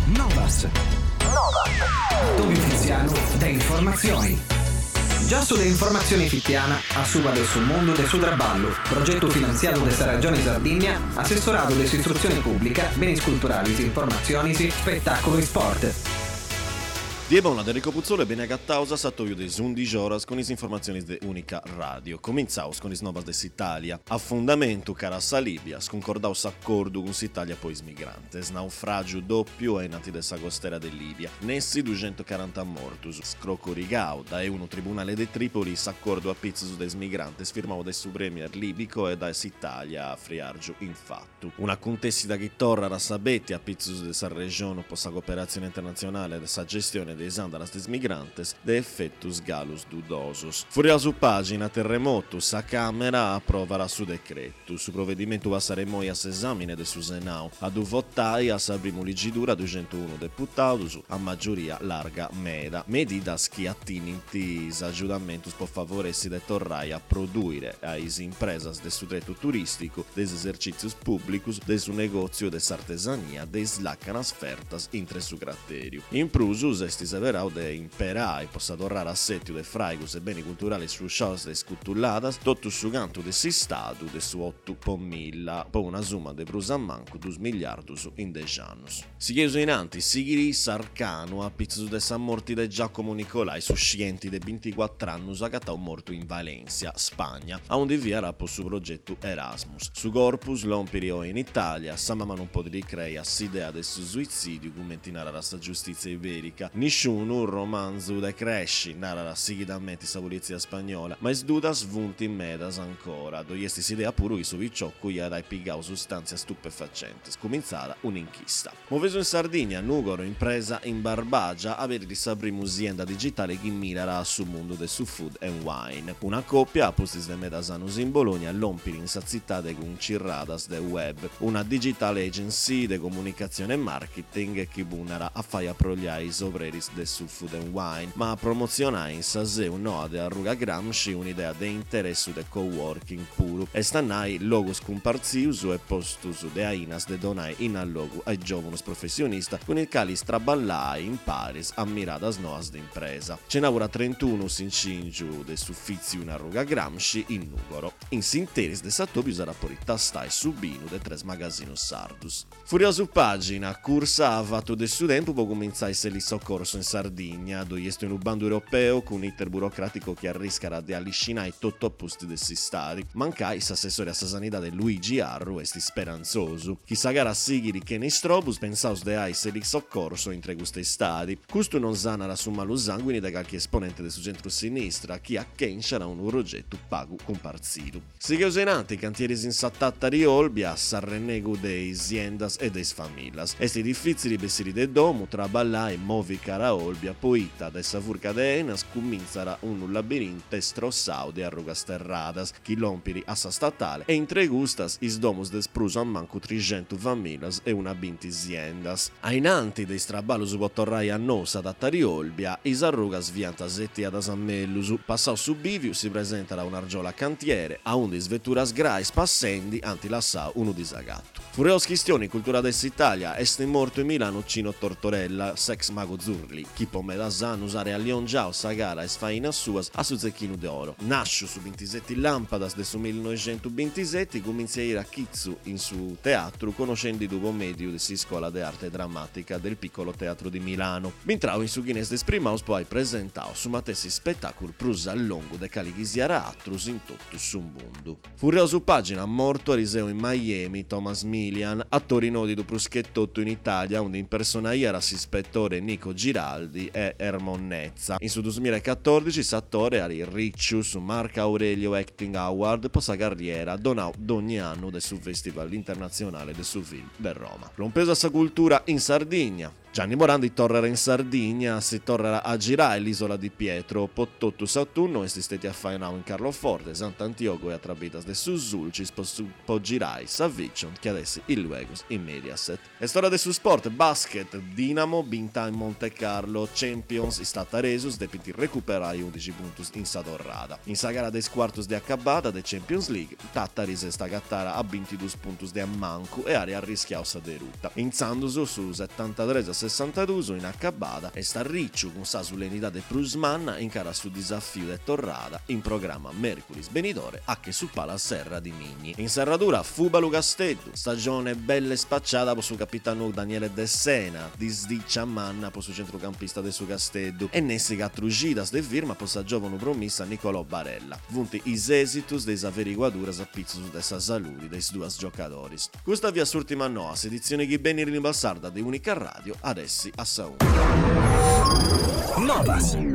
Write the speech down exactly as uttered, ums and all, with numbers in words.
Novas. Novas. Dove Tiziano da informazioni. Già sulle informazioni fittiana, a suba del suo mondo del suo traballo, progetto finanziato desta Regione Sardegna, assessorato della istruzione pubblica, beni culturali, informazioni, spettacolo e sport. Die buona da Enrico Puzzolo e bene agattausa sattoio des undici horas con le informazioni de Unica Radio. Cominciaus con le novas des Italia. A fondamento cara sa Libia, sconcordaus accordo con s'Italia poi migrantes. Naufragio doppio ai nati dessa costera de Libia. Nessi duecentoquaranta mortus. Scrocorigao da e uno tribunale de Tripoli s'accordo a pizzus des migrantes firmao des su premier libico e da s'Italia a friargiu in fatto. Una contessida che torra a sabetti a pizzus dessa regione possa cooperazione internazionale dessa gestione dei andalas des migrantes de effettus galus dudosos. Furia su pagina terremotus a Camera approverà su decreto. Su provvedimento va saremo a s'esamine de su Senau. Ad votai a sabrimu ligidura duecentouno deputados a maggioria larga meda. Medidas che attinintis aggiudamentus po favoressi de torrai a produrre ais impresas de su tretto turistico, des esercitius publicus, de su negozio des artesania, des lacanas fertas intre su crateriu. In prusus est severau de imperai possa torrare assetio de fraigus e beni culturali sfrusciados de scutulladas, tottu su canto de si stadu de su otto po milla, po una summa de brusa manco dus miliardus in deci annus. Sighesu in anti, sigiri sarcanu a pizzu de San morti de Giacomo Nicolai su scienti de ventiquattro annus a catau morto in Valencia, Spagna, a un via rapo su progetto Erasmus. Su corpus l'ompirio in Italia, samama non podri crea s'idea de su suicidio commenti narra la giustizia iberica. Nisciun un romanzo de cresci, narra seguidamente sa polizia spagnola, ma es dudas svunti medas ancora, doiesti s'idea puru su vicciocco ia dai pigau sostanze stupefacentes, cominciara un'inchista. Moveso in Sardegna, Nugoro, impresa in Barbagia, avere di sabri musienda digitale che mirara su mondo de su food and wine. Una coppia, postis de medasanus in Bologna, l'ompiri in sazittà de guncirradas de web, una digital agency de comunicazione e marketing che bunara a faia progliai sovreri de su food and wine, ma a promozionare in sase un ode a Ruga Gramsci un'idea de interessu de coworking puru e stannai logos comparzius e postus de ainas de donai in allogu ai giovunus professionista con il cali straballai in paris ammiradas noas de impresa. Cenaura trentuno in cingiu de suffizi una Ruga Gramsci in Nugoro. In sinteris de sattobius a rapporita stai subinu de tres magazinus sardus. Furiosu pagina, cursa a vato de student può cominciare se li soccorso in Sardegna, dove è un bando europeo con un iter burocratico che arrisca di alliscinare tutto a posti del stati. Mancai l'assessore a sanità de Luigi Arru esti speranzoso. Chi sagara sigiri che nei strobus pensaus de ai se li soccorso in tre questi stati. Custo non sanara su malu sanguini da qualche esponente del suo centro-sinistra, chi a Kenshara un progetto pago comparzido. Sigeusenanti cantieri in sattata di Olbia, sarrennego dei aziendas e dei famiglas. Esti difficili bessiri de domu, traballai, movi cara Olbia, poita dessa furca de enas, cominzara un labirinte strossau de arrugas terradas, chi lompiri assa statale, e in tre gustas is domus des pruso a manco trecento famiglas e una binti aziendas. Ainanti dei strabalus bottorrai a nosa da Tariolbia, is arrugas vianta settiadas a mellusu, passau su biviu si presentara un'argiola cantiere, a un dis vetturas grais passendi, anti lassau uno disagatto. Furios chistioni cultura dess'Italia, este morto in Milano Cino Tortorella, sex mago Zurli, chi po medasan usare a Leon Giao, Sagara e sfaina suas a su zecchino d'oro. Nascio su ventisette lampadas de su millenovecentoventisette, comincia a ir a Kitsu in su teatro, conoscendo il duo medio de si scuola de arte drammatica del piccolo teatro di Milano. Vintrao in su Guinness des Primaus, poi presentao su matessi spettacolo prus al longo de calighisiara atrus in tutto su mondo. Furioso pagina, morto a Riseo in Miami, Thomas Milian, attore nodi do pruschettotto in Italia, onde impersonaiera ispettore Nico Giraldi e Ermonnezza. In su duemilaquattordici s'attore a Ricciu su Marco Aurelio Acting Award per sa carriera donau d'ogni anno del su Festival Internazionale del su Film de Roma. Rompesa sa cultura in Sardegna. Gianni Morandi tornerà in Sardegna, si tornerà a girare l'isola di Pietro, Pottotto Satturno e si stati a Faenau in Carloforte, Sant'Antioco e a Trabitas de Susulcis, po girai Saviccion, che adesso il Luegos in Mediaset. E storia del su sport, basket, Dinamo, Binta in Monte Carlo, Champions, Istata Resus, depiti recuperai undici puntos in Sadorrada. In sagara des quartos de accabada de Champions League, Tattaris sta gattara a ventidue puntos de ammanco e area rischiausa de rutta. In Sanduso su settantatré a sessantadue in accabada e sta ricciu con sa solenità de Prusmanna incara su disafio de Torrada in programma Mercuris Benidore a che su pala Serra di Migni. In serradura Fubalu Casteddu, stagione belle spacciata per su capitano Daniele De Sena, disdiccia a manna per su centrocampista de su Casteddu e nessi catrugidas de firma per sa giovane promessa Nicolò Barella. Vunti is esitus des averiguaduras a pizzo su dessa saludi dei due giocatori. Questa via s'ultima noa, edizione che ben rimbalzarda di Unica Radio, adesso a Saúl. Novas.